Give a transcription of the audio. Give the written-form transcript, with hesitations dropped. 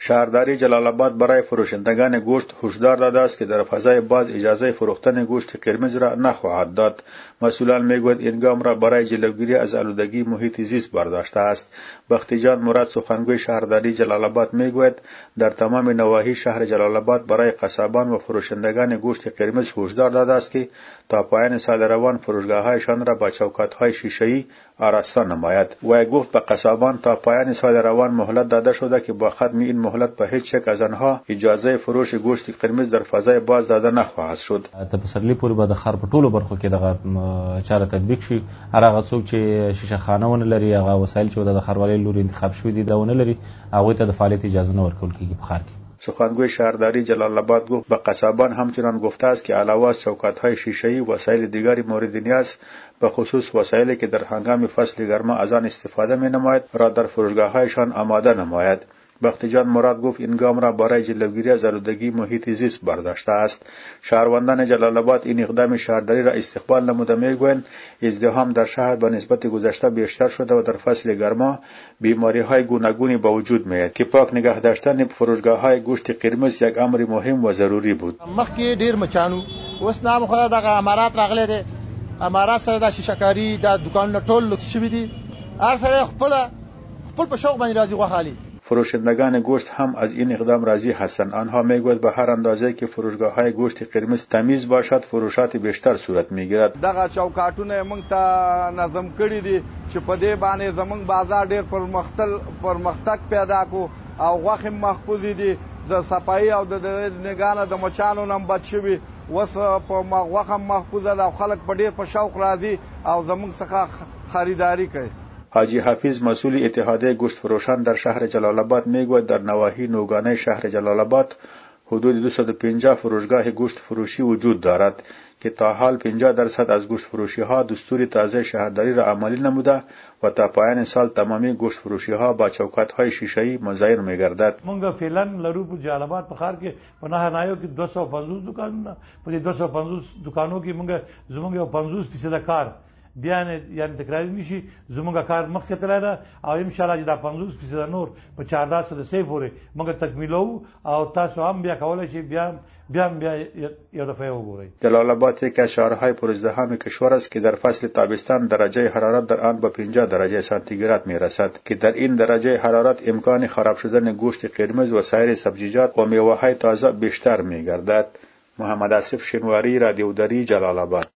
شهرداری جلال آباد برای فروشندگان گوشت هشدار داده است که در فضای باز اجازه فروختن گوشت قرمز را نخواهد داد. مسئولان میگویند این گام را برای جلوگیری از آلودگی محیط زیست برداشته است. بختی جان مراد سخنگوی شهرداری جلال آباد میگوید در تمام نواحی شهر جلال آباد برای قصابان و فروشندگان گوشت قرمز هشدار داده است که تا پایان سال روان فروشگاه‌هایشان را با چوکات‌های شیشه‌ای آراسته نماید. و گفت به قصابان تا پایان سال روان مهلت داده شده که با ختم این مهلت به هیچ یک از آنها اجازه فروش گوشت قرمز در فضای باز داده نخواهد شد. ته پسرلی پورې به د ښار په ټولو برخو کې دغه چاره تطبیق شي. هر هغه څوک چې شیشه خانه ونه لري، هغه وسایل چې د ښاروالۍ لوري انتخاب شوي دي دا ونه لري، هغوی ته د فعالیت اجازه نه ورکول کېږي په ښار کې. سخنگوی شهرداری جلال آباد گفت به قصابان همچنان گفته است که علاوه از چوکات‌های شیشه‌ای وسایل دیگری مورد نیاز به خصوص وسایلی که در هنگام فصل گرما از آن استفاده می‌نماید را در فروشگاه‌هایشان آماده نماید. بختی جان مراد گفت این گام را برای جلوگیری از آلودگی محیط زیست برداشته است. شهروندان جلال آباد این اقدام شهرداری را استقبال نموده میگویند ازدحام در شهر به نسبت گذشته بیشتر شده و در فصل گرما بیماری‌های گوناگونی به وجود میآید که پاک نگه داشتن فروشگاه‌های گوشت قرمز یک امر مهم و ضروری بود. مخکې ډیر مچانو اوس نام خو دغه امارات راغلي دي، امارات سره د شیشه‌کاری د دکانونو ټول لوکس شوي دي، هر سره خپل په شوق باندې راځي غوښالي. فروشندگان گوشت هم از این اقدام راضی هستند. آنها میگویند به هر اندازه که فروشگاه‌های گوشت قرمز تمیز باشد فروشات بیشتر صورت میگیرد. دغه چوکاټونه موږ ته نظم کړی دي چې په دې باندې زموږ بازار ډیر پرمختګ پیدا کو او غوښه محفوظ دي، د صفایي او د نگانه د مچانو نم بچ شوي، وس په غوښه محفوظه ده او خلک په ډیر په شوق راځي او زموږ څخه خریداری کوي. حاجی حفیظ مسئول اتحادیه گوشت فروشان در شهر جلال آباد میگوید در نواحی نوگانه شهر جلال آباد حدود 250 فروشگاه گوشت فروشی وجود دارد که تا حال 50% از گوشت فروشی ها دستور تازه شهرداری را عملی نموده و تا پایان سال تمامی گوشت فروشی ها با چوکات های شیشه‌ای مزین میگردد. مونږ فعلا لرو په جلال آباد په ښار کې په نه نایو کې 250 دکانونه، په دې 250 دکانو کې مونږ زمونږ یو 50% کار بیان یعنی تکراری نشي، زمونږ کار مخکې تللی ده او ان شاء الله چې دا 50% نور په 14 سه پورې موږ تکمیلو او تاسو هم بیا کولای شئ بیا یو دفعه وګورئ. جلال آباد یک از شهرهای پرازدحام کشور است که در فصل تابستان درجه حرارت در آن به 50 درجه سانتیگراد میرسد که در این درجه حرارت امکان خراب شدن گوشت قرمز و سایر سبزیجات و میوه‌های تازه بیشتر میگردد. محمد آصف شنواری، رادیو دری، جلال آباد.